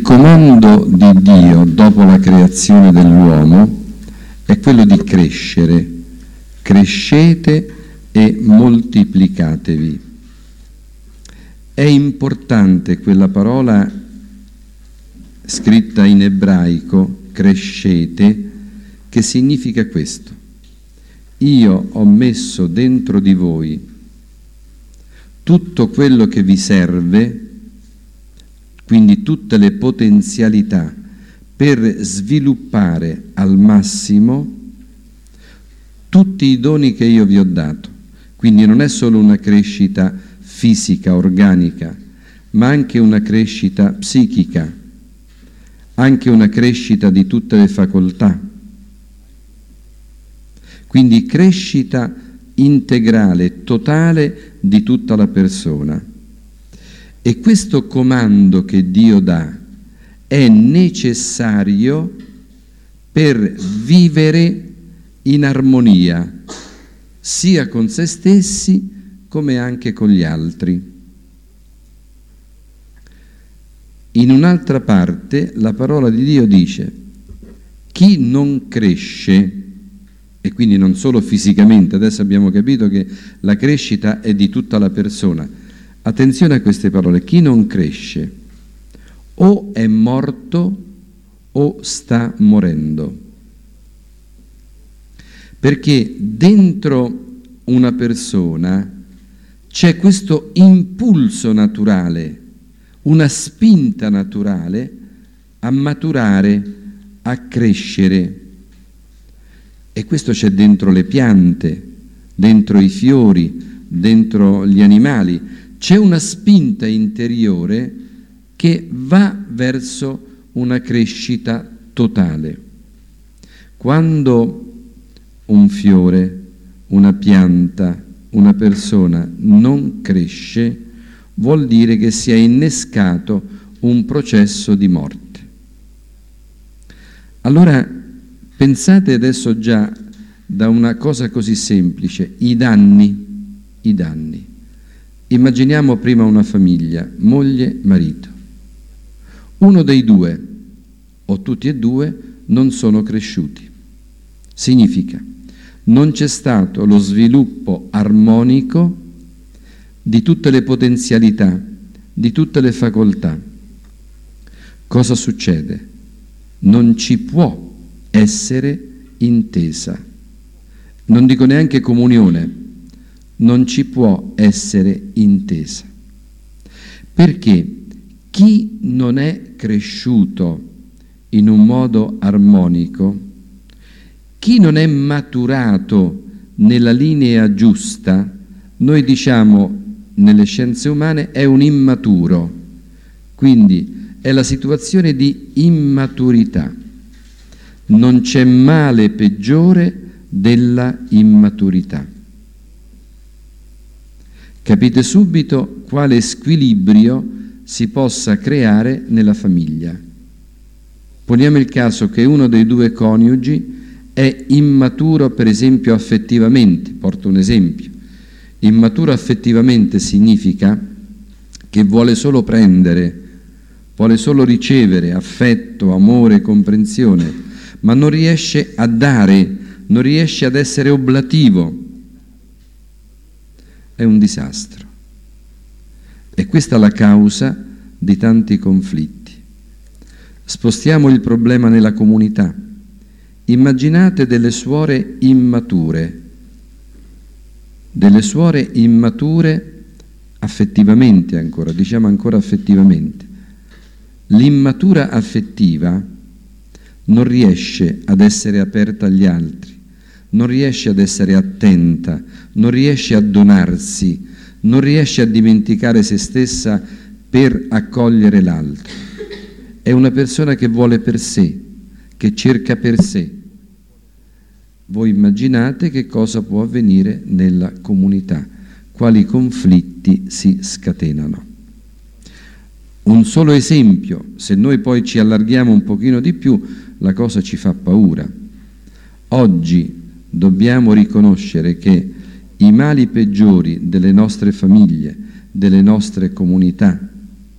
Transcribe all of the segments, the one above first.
comando di Dio dopo la creazione dell'uomo è quello di crescere. Crescete e moltiplicatevi. È importante quella parola scritta in ebraico, crescete, che significa questo. Io ho messo dentro di voi tutto quello che vi serve, quindi tutte le potenzialità per sviluppare al massimo tutti i doni che io vi ho dato. Quindi non è solo una crescita fisica, organica, ma anche una crescita psichica, anche una crescita di tutte le facoltà. Quindi crescita integrale, totale di tutta la persona. E questo comando che Dio dà è necessario per vivere in armonia, sia con se stessi come anche con gli altri. In un'altra parte la parola di Dio dice: chi non cresce, e quindi non solo fisicamente, adesso abbiamo capito che la crescita è di tutta la persona. Attenzione a queste parole: chi non cresce o è morto o sta morendo. Perché dentro una persona c'è questo impulso naturale, una spinta naturale a maturare, a crescere. E questo c'è dentro le piante, dentro i fiori, dentro gli animali. C'è una spinta interiore che va verso una crescita totale. Quando un fiore, una pianta, una persona non cresce, vuol dire che si è innescato un processo di morte. Allora, pensate adesso già da una cosa così semplice, i danni. Immaginiamo prima una famiglia, moglie, marito. Uno dei due, o tutti e due, non sono cresciuti. Significa, non c'è stato lo sviluppo armonico di tutte le potenzialità, di tutte le facoltà. Cosa succede? Non ci può essere intesa. Non dico neanche comunione, non ci può essere intesa. Perché chi non è cresciuto in un modo armonico, chi non è maturato nella linea giusta, noi diciamo nelle scienze umane è un immaturo, quindi è la situazione di immaturità. Non c'è male peggiore della immaturità. Capite subito quale squilibrio si possa creare nella famiglia. Poniamo il caso che uno dei due coniugi è immaturo, per esempio, affettivamente. Porto un esempio. Immaturo affettivamente significa che vuole solo prendere, vuole solo ricevere affetto, amore, comprensione, ma non riesce a dare, non riesce ad essere oblativo. È un disastro. E questa è la causa di tanti conflitti. Spostiamo il problema nella comunità. Immaginate delle suore immature affettivamente ancora, diciamo ancora affettivamente. L'immatura affettiva non riesce ad essere aperta agli altri, non riesce ad essere attenta, non riesce a donarsi, non riesce a dimenticare se stessa per accogliere l'altro. È una persona che vuole per sé, che cerca per sé. Voi immaginate che cosa può avvenire nella comunità, quali conflitti si scatenano. Un solo esempio, se noi poi ci allarghiamo un pochino di più, la cosa ci fa paura. Oggi dobbiamo riconoscere che i mali peggiori delle nostre famiglie, delle nostre comunità,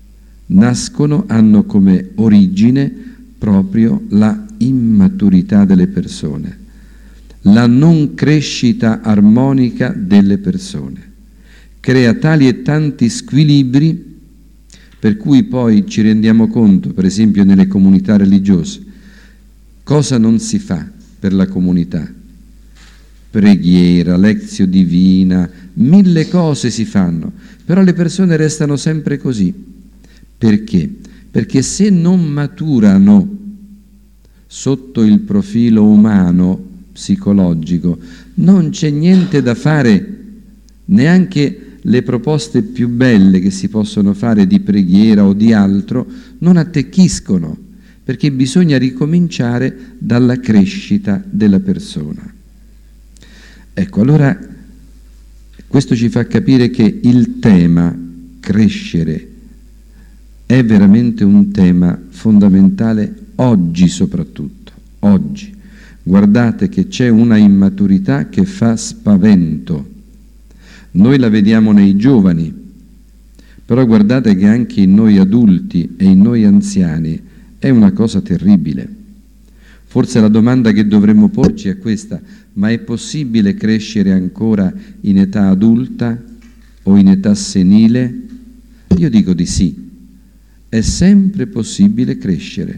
hanno come origine proprio la immaturità delle persone, la non crescita armonica delle persone. Crea tali e tanti squilibri per cui poi ci rendiamo conto, per esempio nelle comunità religiose, cosa non si fa per la comunità? Preghiera, lezio divina, 1000 cose si fanno, però le persone restano sempre così. Perché? Perché se non maturano sotto il profilo umano, psicologico, non c'è niente da fare, neanche le proposte più belle che si possono fare di preghiera o di altro non attecchiscono, perché bisogna ricominciare dalla crescita della persona. Ecco, allora questo ci fa capire che il tema crescere è veramente un tema fondamentale oggi soprattutto, oggi. Guardate che c'è una immaturità che fa spavento. Noi la vediamo nei giovani, però guardate che anche in noi adulti e in noi anziani è una cosa terribile. Forse la domanda che dovremmo porci è questa: ma è possibile crescere ancora in età adulta o in età senile? Io dico di sì, è sempre possibile crescere.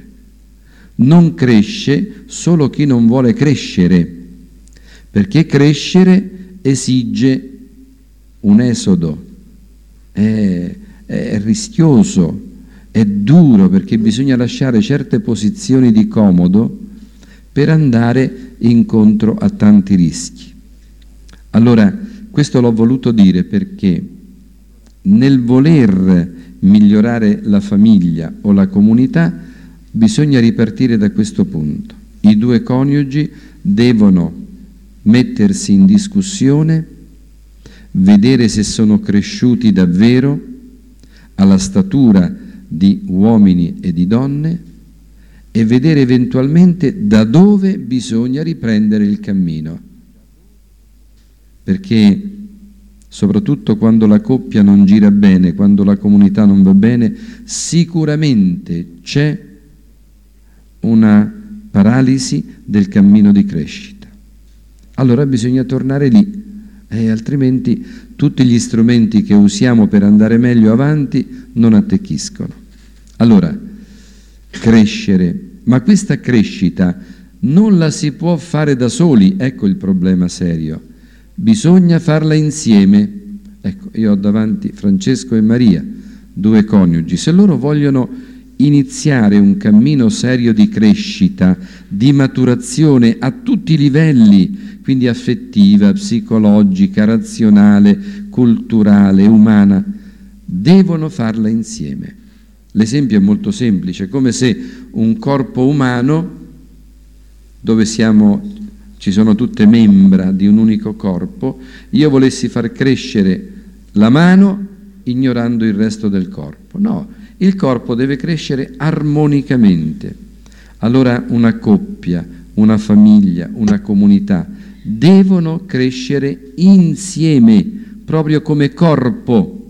Non solo chi non vuole crescere, perché crescere esige un esodo, è rischioso, è duro, perché bisogna lasciare certe posizioni di comodo per andare incontro a tanti rischi. Allora, questo l'ho voluto dire perché nel voler migliorare la famiglia o la comunità bisogna ripartire da questo punto. I due coniugi devono mettersi in discussione, vedere se sono cresciuti davvero alla statura di uomini e di donne e vedere eventualmente da dove bisogna riprendere il cammino. Perché soprattutto quando la coppia non gira bene, quando la comunità non va bene, sicuramente c'è una paralisi del cammino di crescita. Allora bisogna tornare lì, altrimenti tutti gli strumenti che usiamo per andare meglio avanti non attecchiscono. Allora, crescere, ma questa crescita non la si può fare da soli, ecco il problema serio. Bisogna farla insieme. Ecco, io ho davanti Francesco e Maria, due coniugi. Se loro vogliono iniziare un cammino serio di crescita, di maturazione a tutti i livelli, quindi affettiva, psicologica, razionale, culturale, umana, devono farla insieme. L'esempio è molto semplice, come se un corpo umano, dove ci sono tutte membra di un unico corpo, io volessi far crescere la mano ignorando il resto del corpo. No, il corpo deve crescere armonicamente. Allora una coppia, una famiglia, una comunità devono crescere insieme, proprio come corpo.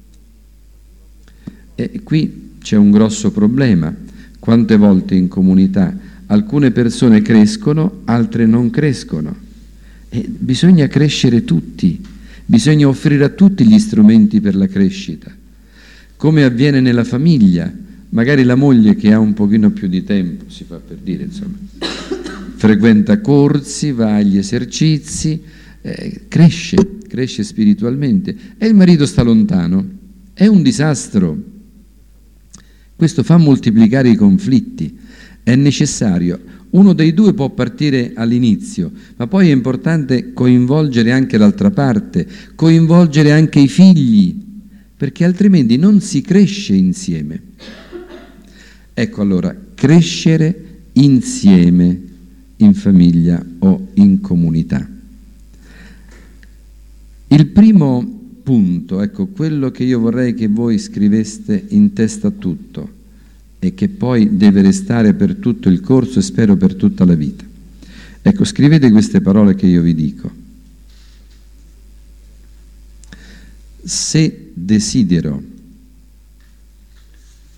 E qui c'è un grosso problema. Quante volte in comunità alcune persone crescono, altre non crescono. E bisogna crescere tutti, bisogna offrire a tutti gli strumenti per la crescita. Come avviene nella famiglia, magari la moglie che ha un pochino più di tempo, si fa per dire, insomma, frequenta corsi, va agli esercizi, cresce spiritualmente, e il marito sta lontano. È un disastro. Questo fa moltiplicare i conflitti. È necessario. Uno dei due può partire all'inizio, ma poi è importante coinvolgere anche l'altra parte, coinvolgere anche i figli, perché altrimenti non si cresce insieme. Ecco allora, crescere insieme in famiglia o in comunità. Il primo punto, ecco, quello che io vorrei che voi scriveste in testa a tutto e che poi deve restare per tutto il corso e spero per tutta la vita. Ecco, scrivete queste parole che io vi dico. Se desidero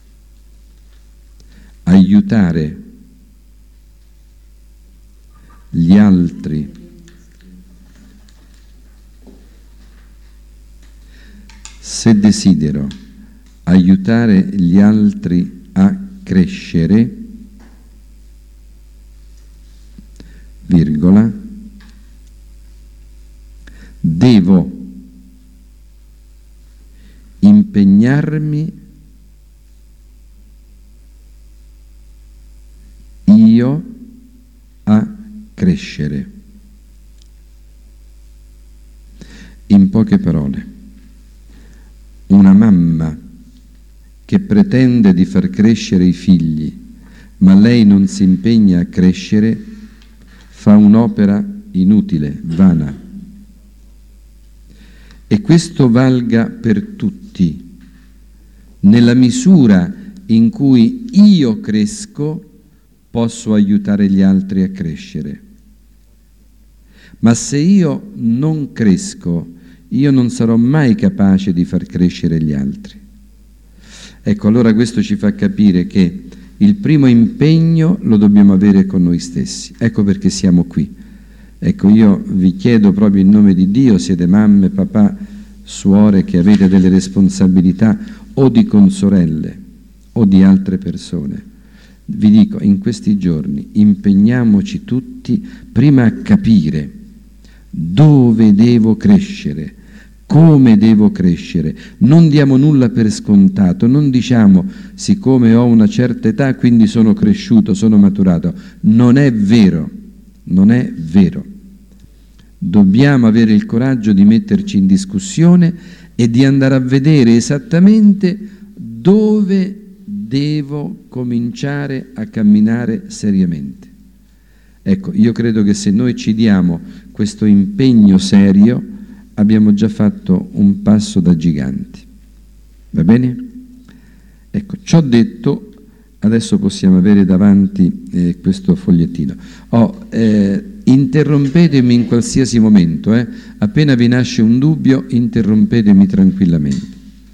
aiutare gli altri se desidero aiutare gli altri a crescere, virgola, devo impegnarmi io a crescere. In poche parole, una mamma che pretende di far crescere i figli, ma lei non si impegna a crescere, fa un'opera inutile, vana. E questo valga per tutti. Nella misura in cui io cresco, posso aiutare gli altri a crescere. Ma se io non cresco, io non sarò mai capace di far crescere gli altri. Ecco, allora questo ci fa capire che il primo impegno lo dobbiamo avere con noi stessi. Ecco perché siamo qui. Ecco, io vi chiedo proprio in nome di Dio, siete mamme, papà, suore che avete delle responsabilità o di consorelle o di altre persone. Vi dico, in questi giorni impegniamoci tutti prima a capire dove devo crescere, come devo crescere. Non diamo nulla per scontato, non diciamo siccome ho una certa età quindi sono cresciuto, sono maturato. Non è vero, non è vero. Dobbiamo avere il coraggio di metterci in discussione e di andare a vedere esattamente dove devo cominciare a camminare seriamente. Ecco, io credo che se noi ci diamo questo impegno serio, abbiamo già fatto un passo da giganti. Va bene? Ecco, ciò detto, adesso possiamo avere davanti questo fogliettino. Interrompetemi in qualsiasi momento, appena vi nasce un dubbio, interrompetemi tranquillamente.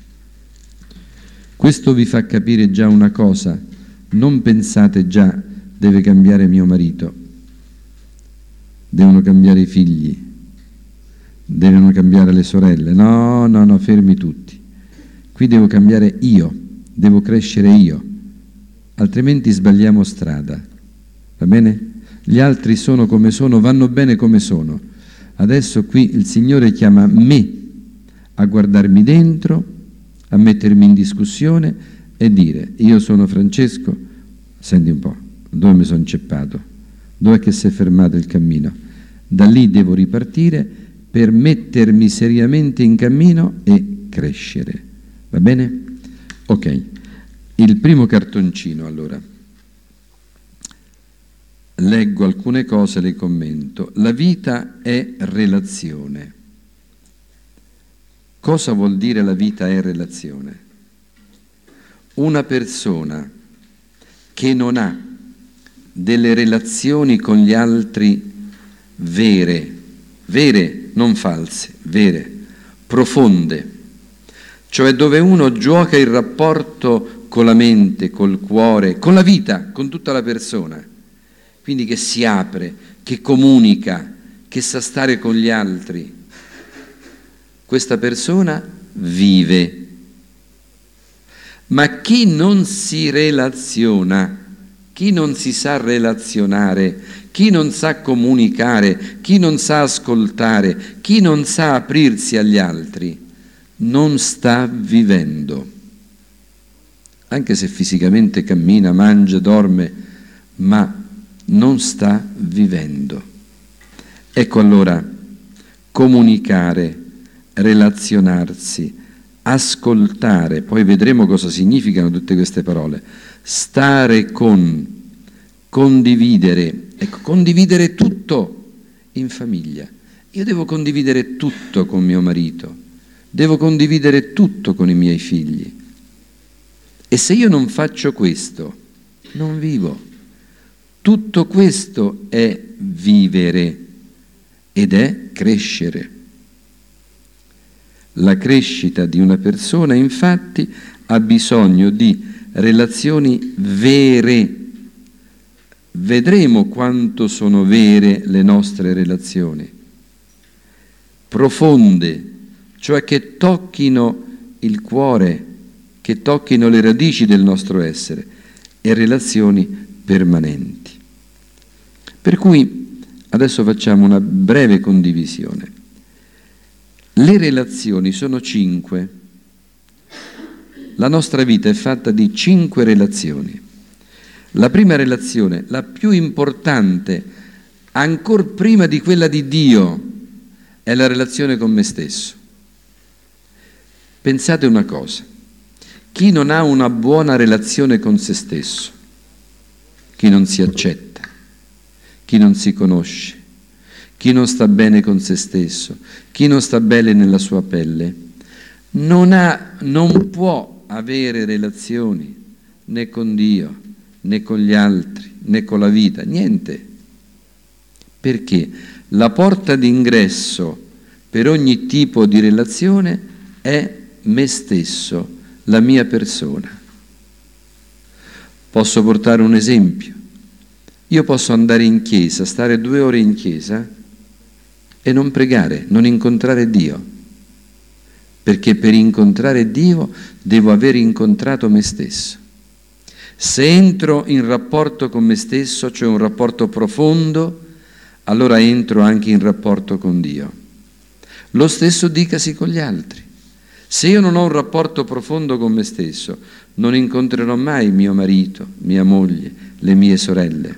Questo vi fa capire già una cosa: non pensate già deve cambiare mio marito, devono cambiare i figli, devono cambiare le sorelle. No, fermi tutti. Qui devo cambiare io, devo crescere io, altrimenti sbagliamo strada. Va bene? Gli altri sono come sono, vanno bene come sono. Adesso qui il Signore chiama me a guardarmi dentro, a mettermi in discussione e dire: io sono Francesco, senti un po', dove mi sono inceppato? Dov'è che si è fermato il cammino? Da lì devo ripartire per mettermi seriamente in cammino e crescere. Va bene? Ok, il primo cartoncino allora. Leggo alcune cose, le commento. La vita è relazione. Cosa vuol dire la vita è relazione? Una persona che non ha delle relazioni con gli altri vere, non false, vere, profonde, cioè dove uno gioca il rapporto con la mente, col cuore, con la vita, con tutta la persona, quindi che si apre, che comunica, che sa stare con gli altri. Questa persona vive. Ma chi non si relaziona, chi non si sa relazionare, chi non sa comunicare, chi non sa ascoltare, chi non sa aprirsi agli altri, non sta vivendo. Anche se fisicamente cammina, mangia, dorme, ma non sta vivendo. Ecco allora, comunicare, relazionarsi, ascoltare, poi vedremo cosa significano tutte queste parole, stare con, condividere, ecco, condividere tutto in famiglia. Io devo condividere tutto con mio marito, devo condividere tutto con i miei figli. E se io non faccio questo, non vivo. Tutto questo è vivere ed è crescere. La crescita di una persona, infatti, ha bisogno di relazioni vere. Vedremo quanto sono vere le nostre relazioni, profonde, cioè che tocchino il cuore, che tocchino le radici del nostro essere, e relazioni permanenti. Per cui adesso facciamo una breve condivisione. Le relazioni sono 5. La nostra vita è fatta di 5 relazioni. La prima relazione, la più importante, ancor prima di quella di Dio, è la relazione con me stesso. Pensate una cosa, chi non ha una buona relazione con se stesso, chi non si accetta, chi non si conosce, chi non sta bene con se stesso, chi non sta bene nella sua pelle, non può avere relazioni né con Dio, né con gli altri, né con la vita, niente. Perché la porta d'ingresso per ogni tipo di relazione è me stesso, la mia persona. Posso portare un esempio. Io posso andare in chiesa, stare 2 ore in chiesa e non pregare, non incontrare Dio. Perché per incontrare Dio devo aver incontrato me stesso. Se entro in rapporto con me stesso, cioè un rapporto profondo, allora entro anche in rapporto con Dio. Lo stesso dicasi con gli altri. Se io non ho un rapporto profondo con me stesso, non incontrerò mai mio marito, mia moglie, le mie sorelle.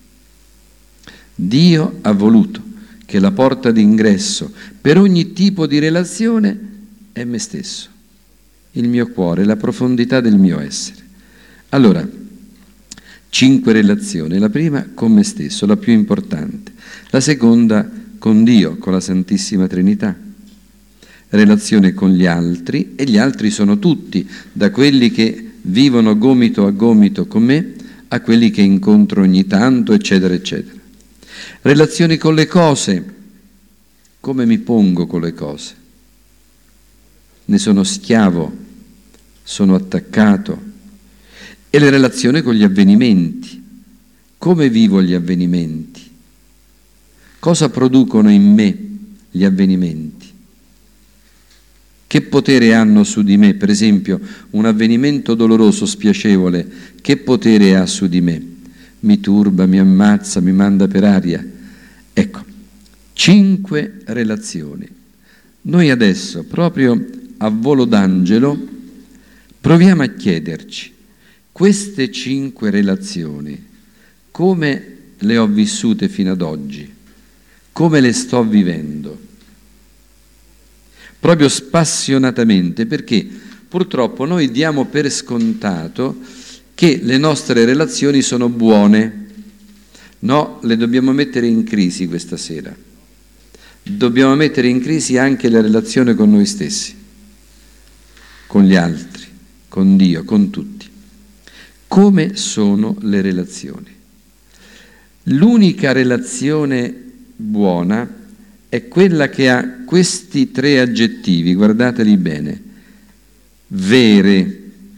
Dio ha voluto che la porta d'ingresso per ogni tipo di relazione è me stesso, il mio cuore, la profondità del mio essere. Allora, 5 relazioni, la prima con me stesso, la più importante, la seconda con Dio, con la Santissima Trinità, relazione con gli altri, e gli altri sono tutti, da quelli che vivono gomito a gomito con me, a quelli che incontro ogni tanto, eccetera, eccetera. Relazioni con le cose, come mi pongo con le cose? Ne sono schiavo, sono attaccato. E le relazioni con gli avvenimenti. Come vivo gli avvenimenti? Cosa producono in me gli avvenimenti? Che potere hanno su di me? Per esempio, un avvenimento doloroso, spiacevole, che potere ha su di me? Mi turba, mi ammazza, mi manda per aria. Ecco, 5 relazioni. Noi adesso, proprio a volo d'angelo, proviamo a chiederci, queste 5 relazioni, come le ho vissute fino ad oggi? Come le sto vivendo? Proprio spassionatamente, perché purtroppo noi diamo per scontato che le nostre relazioni sono buone. No, le dobbiamo mettere in crisi questa sera. Dobbiamo mettere in crisi anche la relazione con noi stessi, con gli altri, con Dio, con tutti. Come sono le relazioni? L'unica relazione buona è quella che ha questi 3 aggettivi, guardateli bene: vere,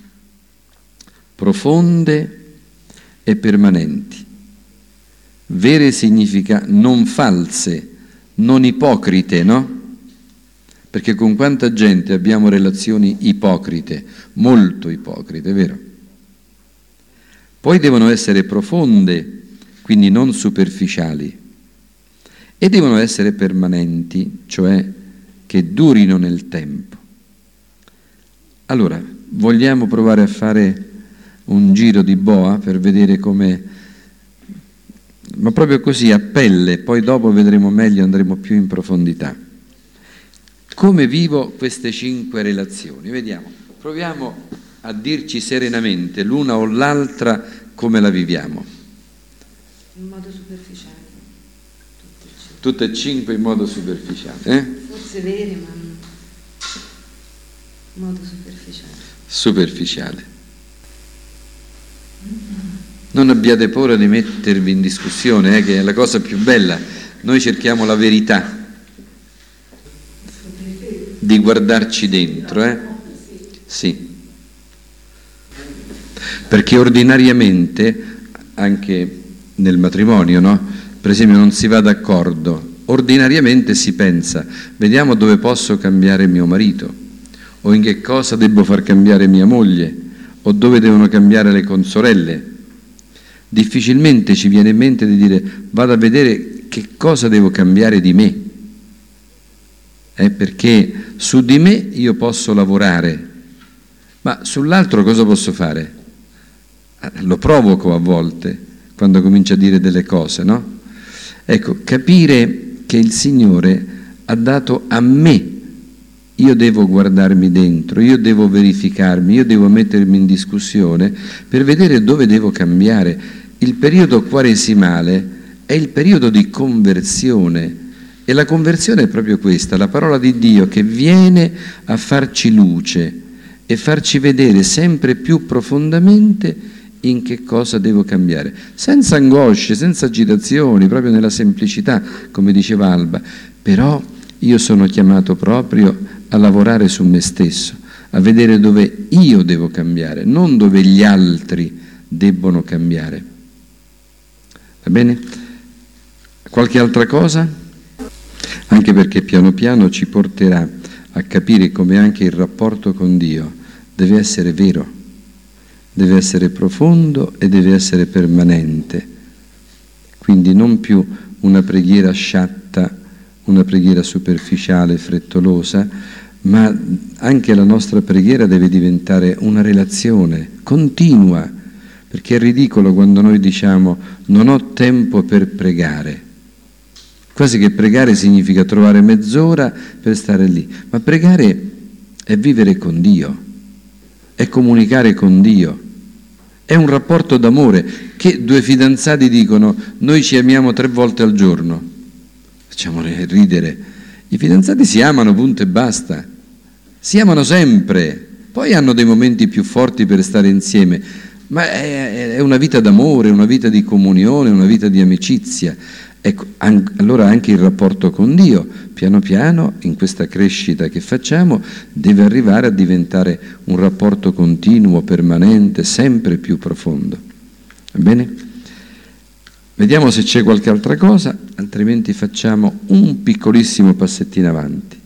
profonde e permanenti. Vere significa non false, non ipocrite, no? Perché con quanta gente abbiamo relazioni ipocrite, molto ipocrite, vero? Poi devono essere profonde, quindi non superficiali, e devono essere permanenti, cioè che durino nel tempo. Allora, vogliamo provare a fare un giro di boa per vedere come, ma proprio così a pelle, poi dopo vedremo meglio, andremo più in profondità. Come vivo queste 5 relazioni? Vediamo, proviamo a dirci serenamente l'una o l'altra come la viviamo. In modo superficiale. Tutte e 5 in modo superficiale. Forse vere, ma in modo superficiale. Superficiale. Non abbiate paura di mettervi in discussione, che è la cosa più bella. Noi cerchiamo la verità, di guardarci dentro, Sì. Perché ordinariamente, anche nel matrimonio, no? Per esempio non si va d'accordo, ordinariamente si pensa, vediamo dove posso cambiare mio marito, o in che cosa devo far cambiare mia moglie, o dove devono cambiare le consorelle. Difficilmente ci viene in mente di dire vado a vedere che cosa devo cambiare di me, perché su di me io posso lavorare, ma sull'altro cosa posso fare? Lo provoco a volte quando comincio a dire delle cose, no? Ecco, capire che il Signore ha dato a me, io devo guardarmi dentro, io devo verificarmi, io devo mettermi in discussione per vedere dove devo cambiare. Il periodo quaresimale è il periodo di conversione e la conversione è proprio questa, la parola di Dio che viene a farci luce e farci vedere sempre più profondamente in che cosa devo cambiare, senza angosce, senza agitazioni, proprio nella semplicità, come diceva Alba. Però io sono chiamato proprio a lavorare su me stesso, a vedere dove io devo cambiare, non dove gli altri debbono cambiare. Va bene? Qualche altra cosa? Anche perché piano piano ci porterà a capire come anche il rapporto con Dio deve essere vero, deve essere profondo e deve essere permanente. Quindi non più una preghiera sciatta, una preghiera superficiale, frettolosa, ma anche la nostra preghiera deve diventare una relazione continua, perché è ridicolo quando noi diciamo non ho tempo per pregare. Quasi che pregare significa trovare mezz'ora per stare lì, ma pregare è vivere con Dio, è comunicare con Dio, è un rapporto d'amore che due fidanzati dicono noi ci amiamo 3 volte al giorno, facciamo ridere, i fidanzati si amano punto e basta, si amano sempre, poi hanno dei momenti più forti per stare insieme, ma è una vita d'amore, una vita di comunione, una vita di amicizia. Ecco, allora anche il rapporto con Dio, piano piano, in questa crescita che facciamo, deve arrivare a diventare un rapporto continuo, permanente, sempre più profondo. Va bene? Vediamo se c'è qualche altra cosa, altrimenti facciamo un piccolissimo passettino avanti.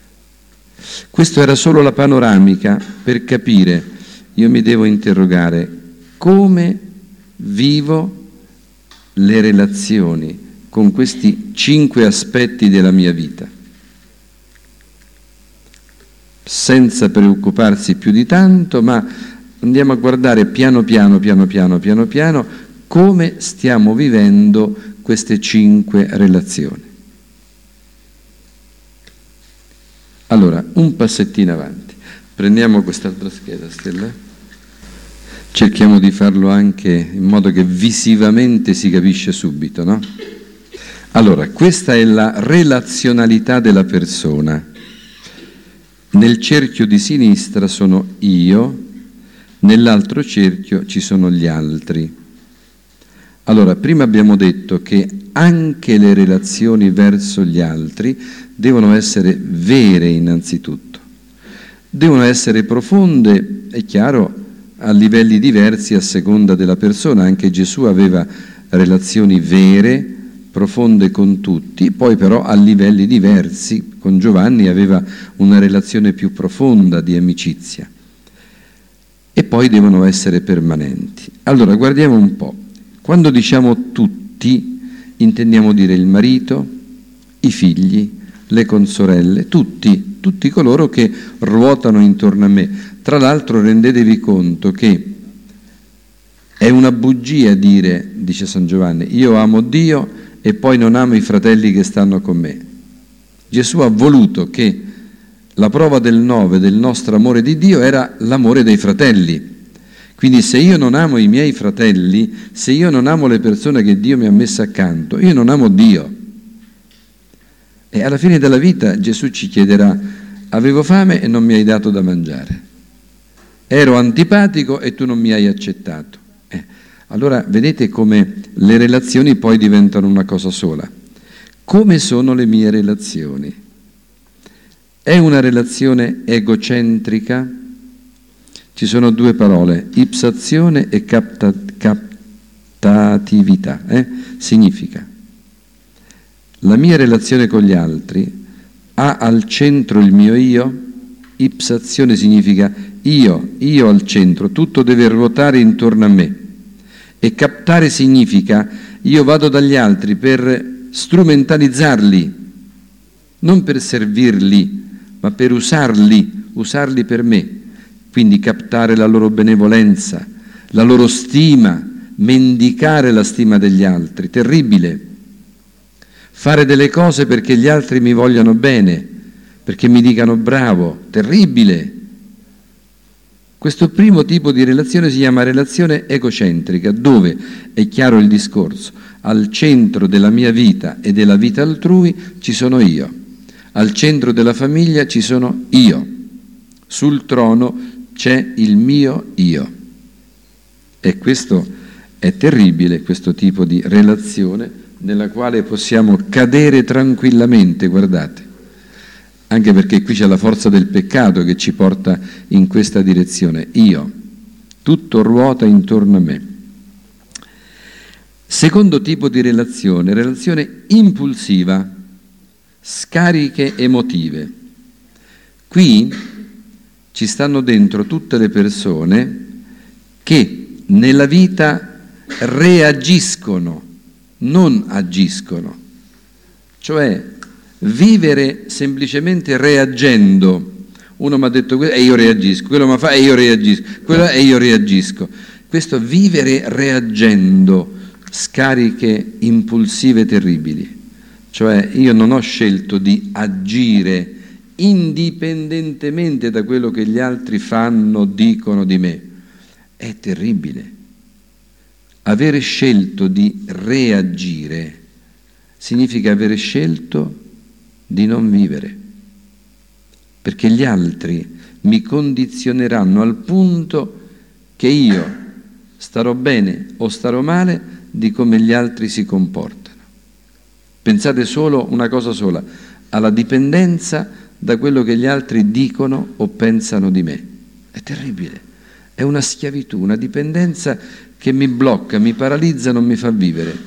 Questo era solo la panoramica per capire, io mi devo interrogare, come vivo le relazioni con questi 5 aspetti della mia vita, senza preoccuparsi più di tanto, ma andiamo a guardare piano piano come stiamo vivendo queste 5 relazioni. Allora, un passettino avanti. Prendiamo quest'altra scheda, Stella. Cerchiamo di farlo anche in modo che visivamente si capisce subito, no? Allora, questa è la relazionalità della persona. Nel cerchio di sinistra sono io, nell'altro cerchio ci sono gli altri. Allora, prima abbiamo detto che anche le relazioni verso gli altri devono essere vere innanzitutto. Devono essere profonde, è chiaro, a livelli diversi a seconda della persona. Anche Gesù aveva relazioni vere, profonde con tutti, poi però a livelli diversi. Con Giovanni aveva una relazione più profonda di amicizia. E poi devono essere permanenti. Allora, guardiamo un po'. Quando diciamo tutti, intendiamo dire il marito, i figli, le consorelle, tutti coloro che ruotano intorno a me. Tra l'altro rendetevi conto che è una bugia dire, dice San Giovanni, io amo Dio e poi non amo i fratelli che stanno con me. Gesù ha voluto che la prova del 9 del nostro amore di Dio era l'amore dei fratelli. Quindi se io non amo i miei fratelli, se io non amo le persone che Dio mi ha messo accanto, io non amo Dio. E alla fine della vita Gesù ci chiederà, avevo fame e non mi hai dato da mangiare, ero antipatico e tu non mi hai accettato. Allora vedete come le relazioni poi diventano una cosa sola. Come sono le mie relazioni? È una relazione egocentrica? Ci sono due parole, ipsazione e captatività. Significa, la mia relazione con gli altri ha al centro il mio io. Ipsazione significa io al centro, tutto deve ruotare intorno a me. E captare significa io vado dagli altri per strumentalizzarli, non per servirli, ma per usarli per me. Quindi captare la loro benevolenza, la loro stima, mendicare la stima degli altri, terribile. Fare delle cose perché gli altri mi vogliano bene, perché mi dicano bravo, terribile. Questo primo tipo di relazione si chiama relazione egocentrica, dove, è chiaro il discorso, al centro della mia vita e della vita altrui ci sono io, al centro della famiglia ci sono io, sul trono c'è il mio io. E questo è terribile, questo tipo di relazione nella quale possiamo cadere tranquillamente, guardate. Anche perché qui c'è la forza del peccato che ci porta in questa direzione. Io, tutto ruota intorno a me. Secondo tipo di relazione impulsiva, scariche emotive. Qui ci stanno dentro tutte le persone che nella vita reagiscono, non agiscono. Cioè, vivere semplicemente reagendo. Uno mi ha detto questo e io reagisco, quello mi fa e io reagisco, quello e io reagisco. Questo vivere reagendo, scariche impulsive terribili. Cioè io non ho scelto di agire indipendentemente da quello che gli altri fanno, dicono di me. È terribile. Avere scelto di reagire significa avere scelto di non vivere, perché gli altri mi condizioneranno al punto che io starò bene o starò male di come gli altri si comportano. Pensate solo una cosa sola, alla dipendenza da quello che gli altri dicono o pensano di me. È terribile, è una schiavitù, una dipendenza che mi blocca, mi paralizza, non mi fa vivere.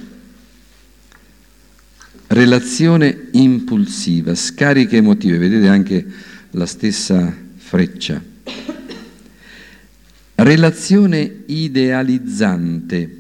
Relazione impulsiva, scariche emotive, vedete anche la stessa freccia. Relazione idealizzante,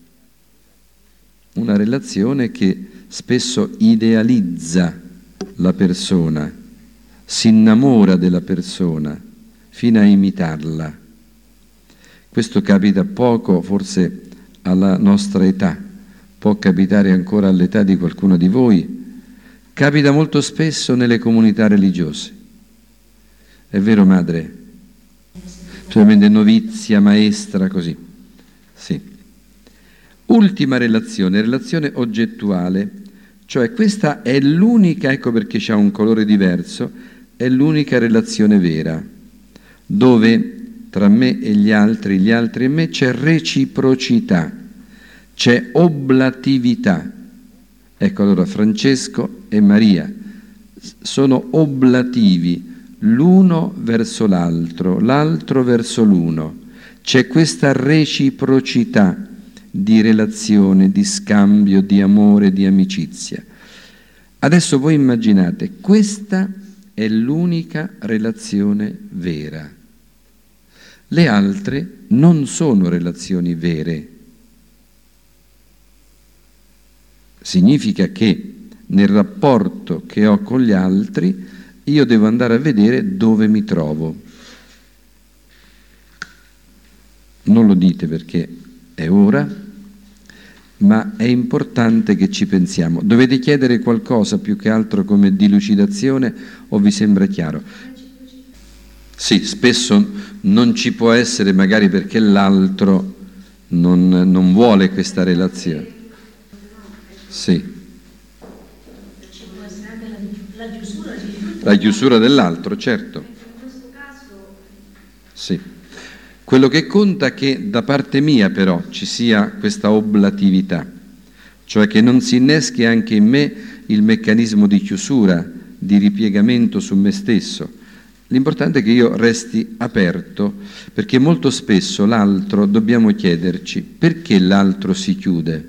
una relazione che spesso idealizza la persona, si innamora della persona fino a imitarla. Questo capita poco, forse alla nostra età. Può capitare ancora all'età di qualcuno di voi, capita molto spesso nelle comunità religiose. È vero, madre? Solamente novizia, maestra, così. Sì. Ultima relazione oggettuale, cioè questa è l'unica, ecco perché c'ha un colore diverso, è l'unica relazione vera, dove tra me e gli altri e me, c'è reciprocità. C'è oblatività. Ecco, allora Francesco e Maria sono oblativi, l'uno verso l'altro, l'altro verso l'uno. C'è questa reciprocità di relazione, di scambio, di amore, di amicizia. Adesso voi immaginate, questa è l'unica relazione vera. Le altre non sono relazioni vere. Significa che nel rapporto che ho con gli altri io devo andare a vedere dove mi trovo. Non lo dite perché è ora, ma è importante che ci pensiamo. Dovete chiedere qualcosa più che altro come dilucidazione o vi sembra chiaro? Sì, spesso non ci può essere magari perché l'altro non vuole questa relazione. Sì. Ci può essere anche la chiusura dell'altro, certo. In questo caso Sì. Quello che conta è che da parte mia però ci sia questa oblatività, cioè che non si inneschi anche in me il meccanismo di chiusura, di ripiegamento su me stesso, L'importante è che io resti aperto, perché molto spesso l'altro dobbiamo chiederci perché l'altro si chiude.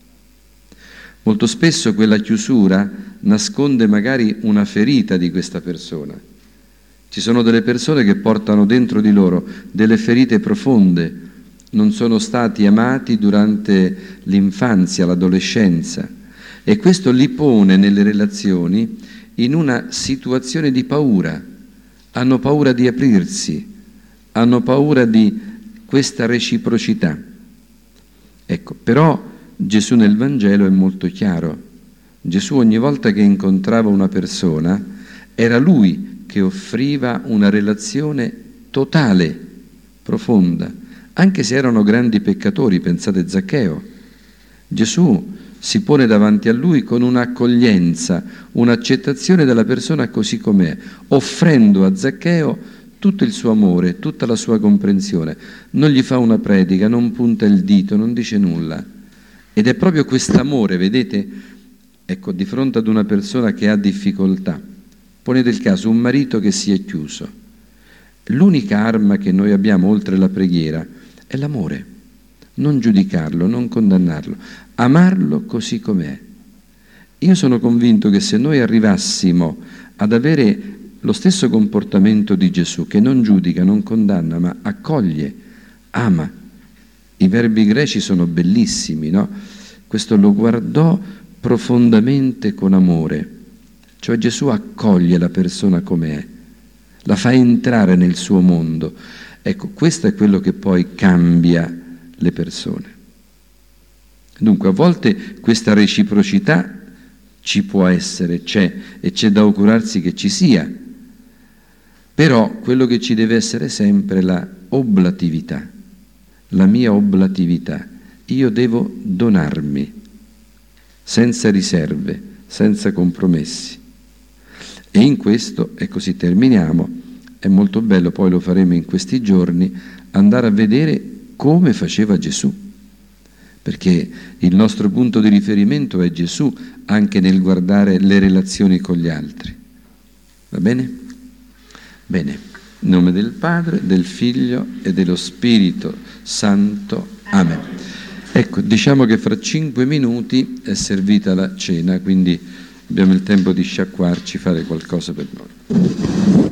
Molto spesso quella chiusura nasconde magari una ferita di questa persona. Ci sono delle persone che portano dentro di loro delle ferite profonde, non sono stati amati durante l'infanzia, l'adolescenza, e questo li pone nelle relazioni in una situazione di paura. Hanno paura di aprirsi, hanno paura di questa reciprocità. Ecco, però Gesù nel Vangelo è molto chiaro. Gesù ogni volta che incontrava una persona era lui che offriva una relazione totale, profonda, anche se erano grandi peccatori, pensate Zaccheo. Gesù si pone davanti a lui con un'accoglienza, un'accettazione della persona così com'è, offrendo a Zaccheo tutto il suo amore, tutta la sua comprensione. Non gli fa una predica, non punta il dito, non dice nulla. Ed è proprio quest'amore, vedete, ecco, di fronte ad una persona che ha difficoltà, ponete il caso, un marito che si è chiuso. L'unica arma che noi abbiamo oltre la preghiera è l'amore. Non giudicarlo, non condannarlo, amarlo così com'è. Io sono convinto che se noi arrivassimo ad avere lo stesso comportamento di Gesù, che non giudica, non condanna, ma accoglie, ama. I verbi greci sono bellissimi, no? Questo lo guardò profondamente con amore, cioè Gesù accoglie la persona com'è, la fa entrare nel suo mondo. Ecco, questo è quello che poi cambia le persone. Dunque a volte questa reciprocità ci può essere, c'è, e c'è da augurarsi che ci sia, però quello che ci deve essere sempre è la oblatività, la mia oblatività. Io devo donarmi senza riserve, senza compromessi, e in questo, e così terminiamo, è molto bello, poi lo faremo in questi giorni, andare a vedere come faceva Gesù, perché il nostro punto di riferimento è Gesù anche nel guardare le relazioni con gli altri. Va bene? Bene. In nome del Padre, del Figlio e dello Spirito Santo. Amen. Ecco, diciamo che fra 5 minuti è servita la cena, quindi abbiamo il tempo di sciacquarci, fare qualcosa per noi.